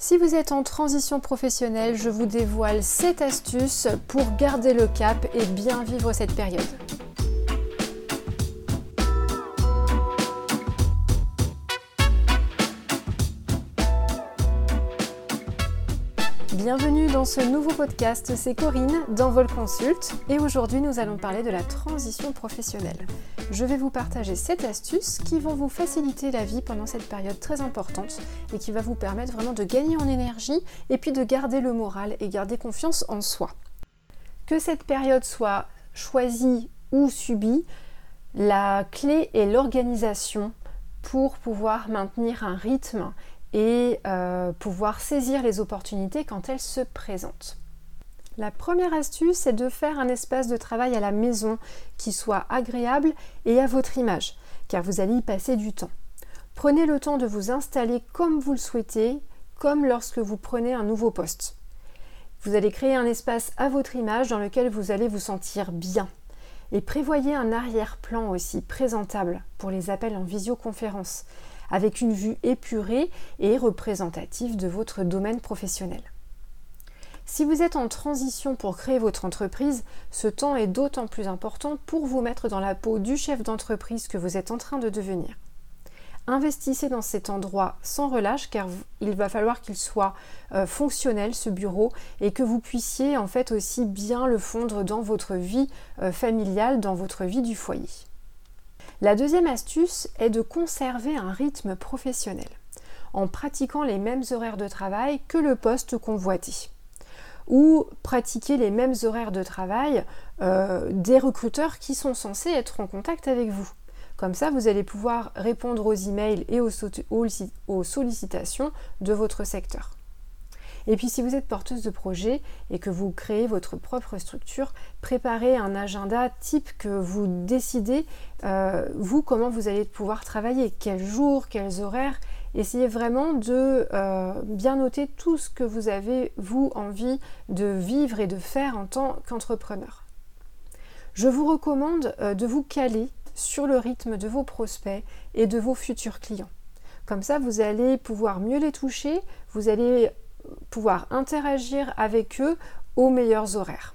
Si vous êtes en transition professionnelle, je vous dévoile 7 astuces pour garder le cap et bien vivre cette période. Bienvenue dans ce nouveau podcast, c'est Corinne d'Envol Consult et aujourd'hui nous allons parler de la transition professionnelle. Je vais vous partager 7 astuces qui vont vous faciliter la vie pendant cette période très importante et qui va vous permettre vraiment de gagner en énergie et puis de garder le moral et garder confiance en soi. Que cette période soit choisie ou subie, la clé est l'organisation pour pouvoir maintenir un rythme et pouvoir saisir les opportunités quand elles se présentent. La première astuce est de faire un espace de travail à la maison qui soit agréable et à votre image, car vous allez y passer du temps. Prenez le temps de vous installer comme vous le souhaitez, comme lorsque vous prenez un nouveau poste. Vous allez créer un espace à votre image dans lequel vous allez vous sentir bien. Et prévoyez un arrière-plan aussi présentable pour les appels en visioconférence, avec une vue épurée et représentative de votre domaine professionnel. Si vous êtes en transition pour créer votre entreprise, ce temps est d'autant plus important pour vous mettre dans la peau du chef d'entreprise que vous êtes en train de devenir. Investissez dans cet endroit sans relâche car il va falloir qu'il soit fonctionnel ce bureau et que vous puissiez en fait aussi bien le fondre dans votre vie familiale, dans votre vie du foyer. La deuxième astuce est de conserver un rythme professionnel en pratiquant les mêmes horaires de travail que le poste convoité ou pratiquer les mêmes horaires de travail des recruteurs qui sont censés être en contact avec vous. Comme ça, vous allez pouvoir répondre aux emails et aux sollicitations de votre secteur. Et puis si vous êtes porteuse de projet et que vous créez votre propre structure, préparez un agenda type que vous décidez, vous, comment vous allez pouvoir travailler, quels jours, quels horaires. Essayez vraiment de bien noter tout ce que vous avez, vous, envie de vivre et de faire en tant qu'entrepreneur. Je vous recommande de vous caler sur le rythme de vos prospects et de vos futurs clients. Comme ça, vous allez pouvoir mieux les toucher, vous allez pouvoir interagir avec eux aux meilleurs horaires.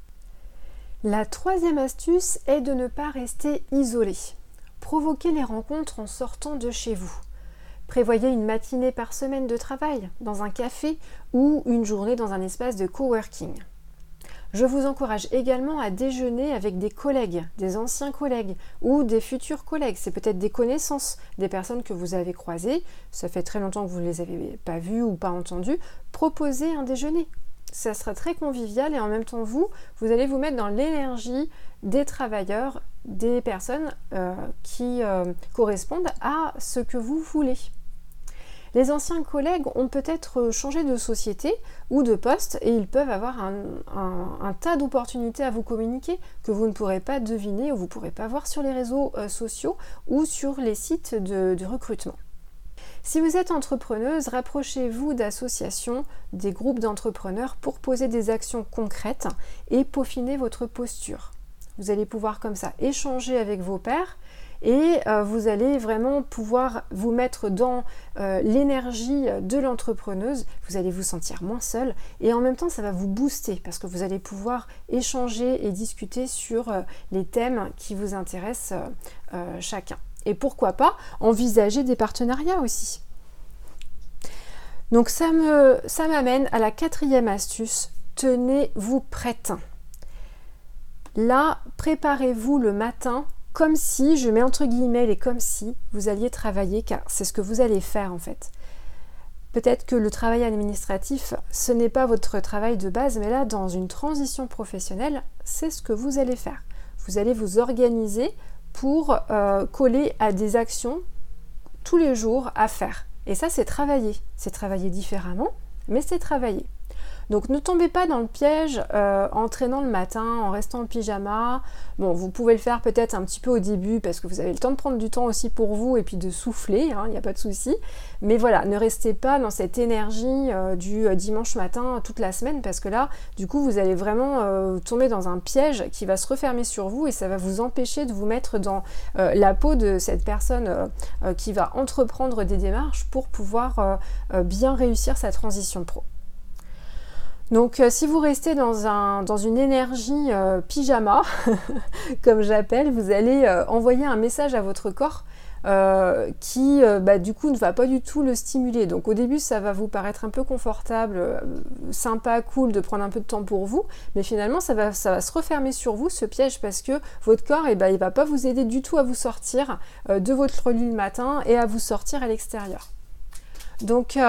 La troisième astuce est de ne pas rester isolé. Provoquez les rencontres en sortant de chez vous. Prévoyez une matinée par semaine de travail dans un café ou une journée dans un espace de coworking. Je vous encourage également à déjeuner avec des collègues, des anciens collègues ou des futurs collègues. C'est peut-être des connaissances, des personnes que vous avez croisées. Ça fait très longtemps que vous ne les avez pas vues ou pas entendues. Proposez un déjeuner. Ça sera très convivial et en même temps vous allez vous mettre dans l'énergie des travailleurs, des personnes qui correspondent à ce que vous voulez. Les anciens collègues ont peut-être changé de société ou de poste et ils peuvent avoir un tas d'opportunités à vous communiquer que vous ne pourrez pas deviner ou vous ne pourrez pas voir sur les réseaux sociaux ou sur les sites de recrutement. Si vous êtes entrepreneuse, rapprochez-vous d'associations, des groupes d'entrepreneurs pour poser des actions concrètes et peaufiner votre posture. Vous allez pouvoir comme ça échanger avec vos pairs et vous allez vraiment pouvoir vous mettre dans l'énergie de l'entrepreneuse, vous allez vous sentir moins seul et en même temps ça va vous booster parce que vous allez pouvoir échanger et discuter sur les thèmes qui vous intéressent chacun. Et pourquoi pas envisager des partenariats aussi. Donc ça m'amène à la quatrième astuce, tenez-vous prête. Là, préparez-vous le matin comme si, je mets entre guillemets les comme si, vous alliez travailler, car c'est ce que vous allez faire en fait. Peut-être que le travail administratif, ce n'est pas votre travail de base, mais là, dans une transition professionnelle, c'est ce que vous allez faire. Vous allez vous organiser pour coller à des actions tous les jours à faire. Et ça, c'est travailler. C'est travailler différemment, mais c'est travailler. Donc ne tombez pas dans le piège en traînant le matin, en restant en pyjama. Bon, vous pouvez le faire peut-être un petit peu au début parce que vous avez le temps de prendre du temps aussi pour vous et puis de souffler, il n'y a pas de souci. Mais voilà, ne restez pas dans cette énergie du dimanche matin toute la semaine parce que là, du coup, vous allez vraiment tomber dans un piège qui va se refermer sur vous et ça va vous empêcher de vous mettre dans la peau de cette personne qui va entreprendre des démarches pour pouvoir bien réussir sa transition pro. Donc si vous restez dans une énergie pyjama, comme j'appelle, vous allez envoyer un message à votre corps qui du coup ne va pas du tout le stimuler. Donc au début ça va vous paraître un peu confortable, sympa, cool de prendre un peu de temps pour vous, mais finalement ça va se refermer sur vous ce piège parce que votre corps il va pas vous aider du tout à vous sortir de votre lit le matin et à vous sortir à l'extérieur. Donc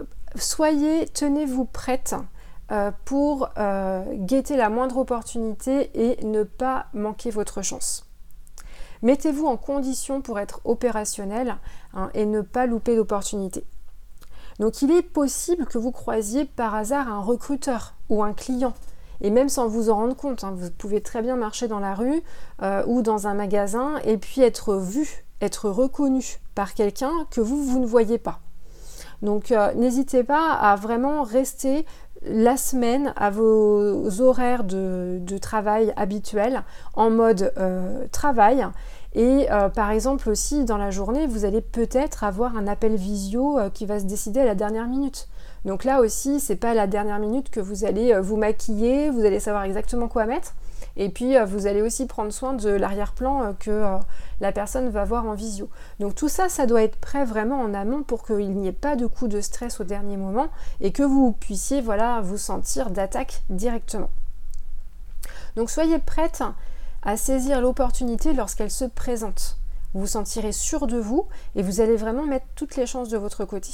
tenez-vous prête pour guetter la moindre opportunité et ne pas manquer votre chance. Mettez-vous en condition pour être opérationnel et ne pas louper l'opportunité. Donc il est possible que vous croisiez par hasard un recruteur ou un client, et même sans vous en rendre compte, vous pouvez très bien marcher dans la rue ou dans un magasin et puis être vu, être reconnu par quelqu'un que vous ne voyez pas. Donc n'hésitez pas à vraiment rester la semaine à vos horaires de travail habituels en mode travail et par exemple aussi dans la journée vous allez peut-être avoir un appel visio qui va se décider à la dernière minute. Donc là aussi c'est pas à la dernière minute que vous allez vous maquiller, vous allez savoir exactement quoi mettre et puis vous allez aussi prendre soin de l'arrière-plan que la personne va voir en visio. Donc tout ça, ça doit être prêt vraiment en amont pour qu'il n'y ait pas de coup de stress au dernier moment et que vous puissiez vous sentir d'attaque directement. Donc soyez prête à saisir l'opportunité lorsqu'elle se présente. Vous vous sentirez sûr de vous et vous allez vraiment mettre toutes les chances de votre côté.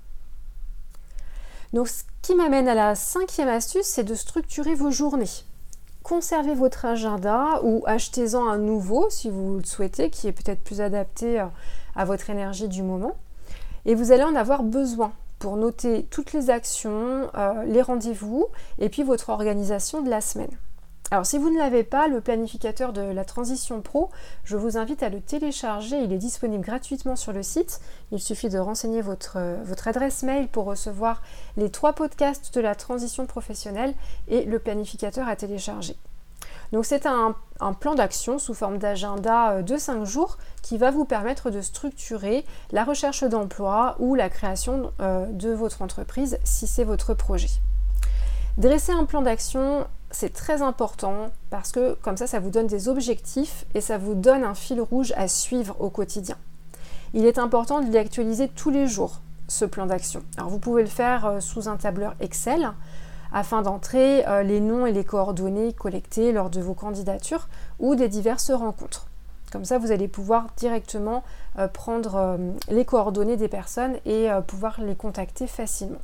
Donc ce qui m'amène à la 5e astuce, c'est de structurer vos journées. Conservez votre agenda ou achetez-en un nouveau si vous le souhaitez, qui est peut-être plus adapté à votre énergie du moment. Et vous allez en avoir besoin pour noter toutes les actions, les rendez-vous et puis votre organisation de la semaine. Alors si vous ne l'avez pas, le planificateur de la transition pro, je vous invite à le télécharger, il est disponible gratuitement sur le site. Il suffit de renseigner votre adresse mail pour recevoir les 3 podcasts de la transition professionnelle et le planificateur à télécharger. Donc c'est un plan d'action sous forme d'agenda de 5 jours qui va vous permettre de structurer la recherche d'emploi ou la création de votre entreprise si c'est votre projet. Dresser un plan d'action, c'est très important parce que comme ça vous donne des objectifs et ça vous donne un fil rouge à suivre au quotidien. Il est important de l'actualiser tous les jours, ce plan d'action. Alors vous pouvez le faire sous un tableur Excel afin d'entrer les noms et les coordonnées collectées lors de vos candidatures ou des diverses rencontres. Comme ça, vous allez pouvoir directement prendre les coordonnées des personnes et pouvoir les contacter facilement.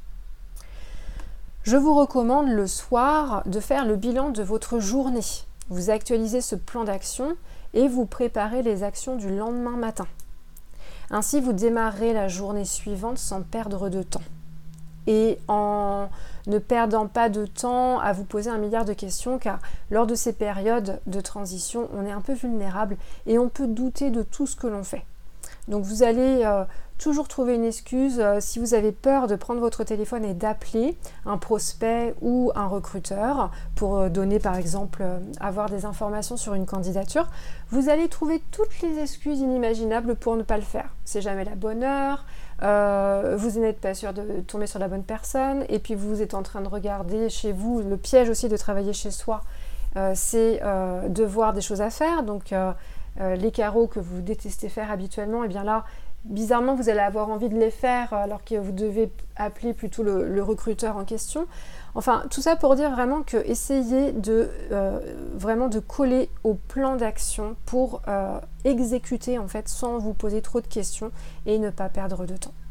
Je vous recommande le soir de faire le bilan de votre journée. Vous actualisez ce plan d'action et vous préparez les actions du lendemain matin. Ainsi, vous démarrerez la journée suivante sans perdre de temps. Et en ne perdant pas de temps à vous poser 1 milliard de questions, car lors de ces périodes de transition, on est un peu vulnérable et on peut douter de tout ce que l'on fait. Donc vous allez toujours trouver une excuse si vous avez peur de prendre votre téléphone et d'appeler un prospect ou un recruteur pour donner par exemple, avoir des informations sur une candidature. Vous allez trouver toutes les excuses inimaginables pour ne pas le faire. C'est jamais la bonne heure, vous n'êtes pas sûr de tomber sur la bonne personne et puis vous êtes en train de regarder chez vous. Le piège aussi de travailler chez soi, c'est de voir des choses à faire. Donc les carreaux que vous détestez faire habituellement, et bien là, bizarrement, vous allez avoir envie de les faire alors que vous devez appeler plutôt le recruteur en question. Enfin, tout ça pour dire vraiment que essayez vraiment de coller au plan d'action pour exécuter en fait sans vous poser trop de questions et ne pas perdre de temps.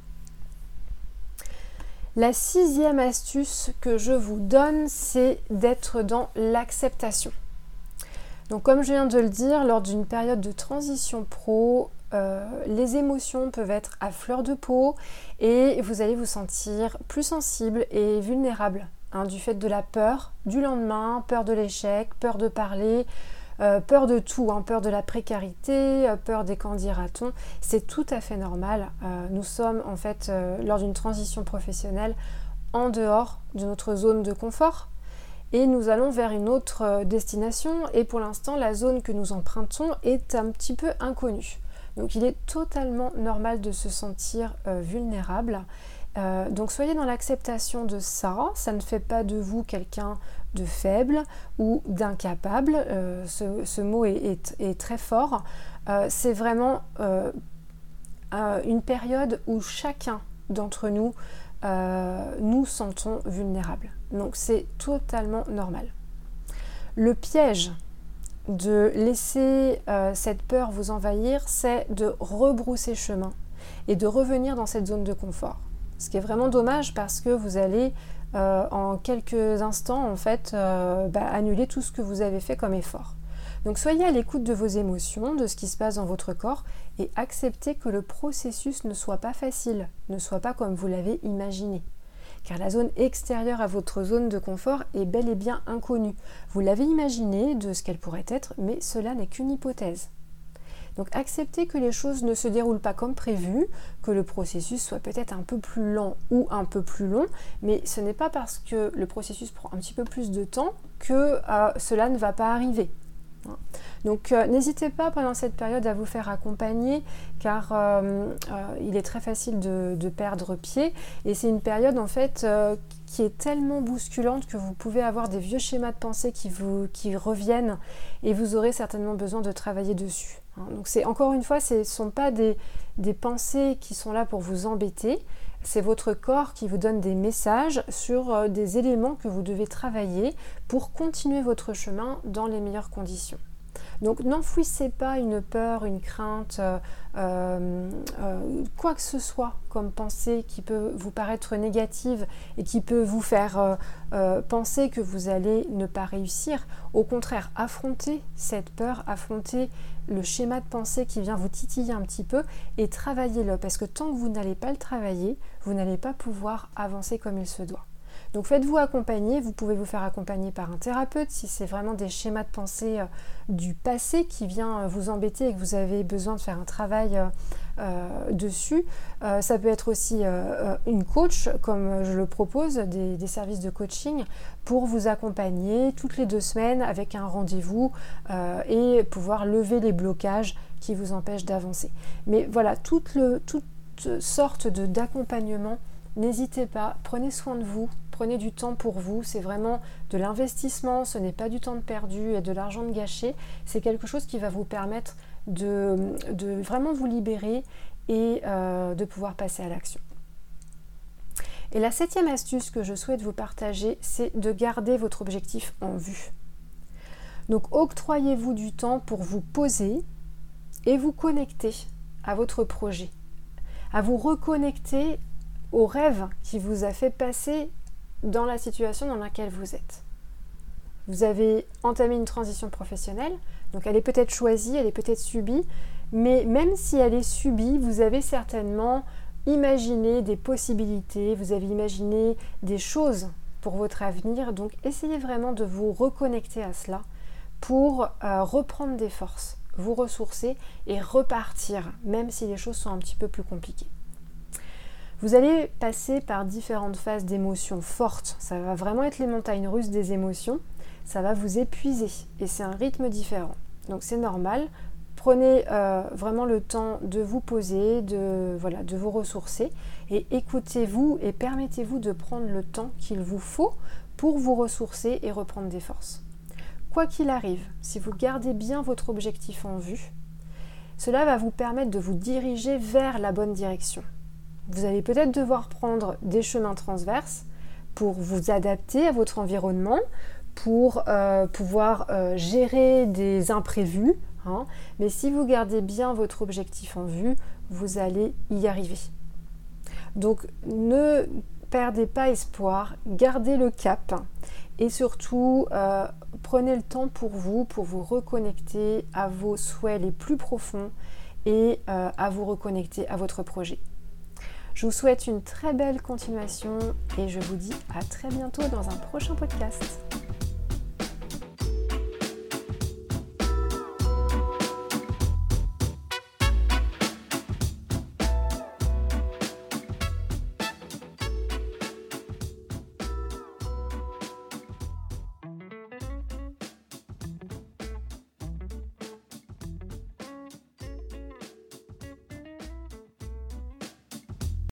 La 6e astuce que je vous donne, c'est d'être dans l'acceptation. Donc comme je viens de le dire, lors d'une période de transition pro, les émotions peuvent être à fleur de peau et vous allez vous sentir plus sensible et vulnérable du fait de la peur du lendemain, peur de l'échec, peur de parler, peur de tout, peur de la précarité, peur des qu'en dira-t-on. C'est tout à fait normal. Nous sommes en fait lors d'une transition professionnelle en dehors de notre zone de confort et nous allons vers une autre destination et pour l'instant la zone que nous empruntons est un petit peu inconnue. Donc il est totalement normal de se sentir vulnérable. Donc soyez dans l'acceptation de ça, ça ne fait pas de vous quelqu'un de faible ou d'incapable, ce mot est très fort. C'est vraiment une période où chacun d'entre nous nous sentons vulnérables. Donc c'est totalement normal. Le piège de laisser cette peur vous envahir, c'est de rebrousser chemin et de revenir dans cette zone de confort. Ce qui est vraiment dommage parce que vous allez en quelques instants en fait annuler tout ce que vous avez fait comme effort. Donc soyez à l'écoute de vos émotions, de ce qui se passe dans votre corps et acceptez que le processus ne soit pas facile, ne soit pas comme vous l'avez imaginé. Car la zone extérieure à votre zone de confort est bel et bien inconnue. Vous l'avez imaginé de ce qu'elle pourrait être, mais cela n'est qu'une hypothèse. Donc acceptez que les choses ne se déroulent pas comme prévu, que le processus soit peut-être un peu plus lent ou un peu plus long, mais ce n'est pas parce que le processus prend un petit peu plus de temps que cela ne va pas arriver. Donc n'hésitez pas pendant cette période à vous faire accompagner car il est très facile de perdre pied et c'est une période en fait qui est tellement bousculante que vous pouvez avoir des vieux schémas de pensée qui reviennent et vous aurez certainement besoin de travailler dessus. Donc c'est encore une fois, ce ne sont pas des pensées qui sont là pour vous embêter, c'est votre corps qui vous donne des messages sur des éléments que vous devez travailler pour continuer votre chemin dans les meilleures conditions. Donc n'enfouissez pas une peur, une crainte, quoi que ce soit comme pensée qui peut vous paraître négative et qui peut vous faire penser que vous allez ne pas réussir. Au contraire, affrontez cette peur, affrontez le schéma de pensée qui vient vous titiller un petit peu et travaillez-le parce que tant que vous n'allez pas le travailler, vous n'allez pas pouvoir avancer comme il se doit. Donc faites-vous accompagner, vous pouvez vous faire accompagner par un thérapeute si c'est vraiment des schémas de pensée du passé qui vient vous embêter et que vous avez besoin de faire un travail dessus. Ça peut être aussi une coach comme je le propose, des services de coaching pour vous accompagner toutes les 2 semaines avec un rendez-vous et pouvoir lever les blocages qui vous empêchent d'avancer. Mais voilà, toute sorte d'accompagnement, n'hésitez pas, prenez soin de vous. Prenez du temps pour vous, c'est vraiment de l'investissement, ce n'est pas du temps de perdu et de l'argent de gâché, c'est quelque chose qui va vous permettre de vraiment vous libérer et de pouvoir passer à l'action. Et la 7e astuce que je souhaite vous partager, c'est de garder votre objectif en vue. Donc octroyez-vous du temps pour vous poser et vous connecter à votre projet, à vous reconnecter au rêve qui vous a fait passer dans la situation dans laquelle vous êtes. Vous avez entamé une transition professionnelle, donc elle est peut-être choisie, elle est peut-être subie, mais même si elle est subie, vous avez certainement imaginé des possibilités, vous avez imaginé des choses pour votre avenir, donc essayez vraiment de vous reconnecter à cela pour reprendre des forces, vous ressourcer et repartir, même si les choses sont un petit peu plus compliquées. Vous allez passer par différentes phases d'émotions fortes. Ça va vraiment être les montagnes russes des émotions. Ça va vous épuiser et c'est un rythme différent. Donc c'est normal. Prenez vraiment le temps de vous poser, de vous ressourcer et écoutez-vous et permettez-vous de prendre le temps qu'il vous faut pour vous ressourcer et reprendre des forces. Quoi qu'il arrive, si vous gardez bien votre objectif en vue, cela va vous permettre de vous diriger vers la bonne direction. Vous allez peut-être devoir prendre des chemins transverses pour vous adapter à votre environnement, pour pouvoir gérer des imprévus. Mais si vous gardez bien votre objectif en vue, vous allez y arriver. Donc ne perdez pas espoir, gardez le cap et surtout prenez le temps pour vous reconnecter à vos souhaits les plus profonds et à vous reconnecter à votre projet. Je vous souhaite une très belle continuation et je vous dis à très bientôt dans un prochain podcast.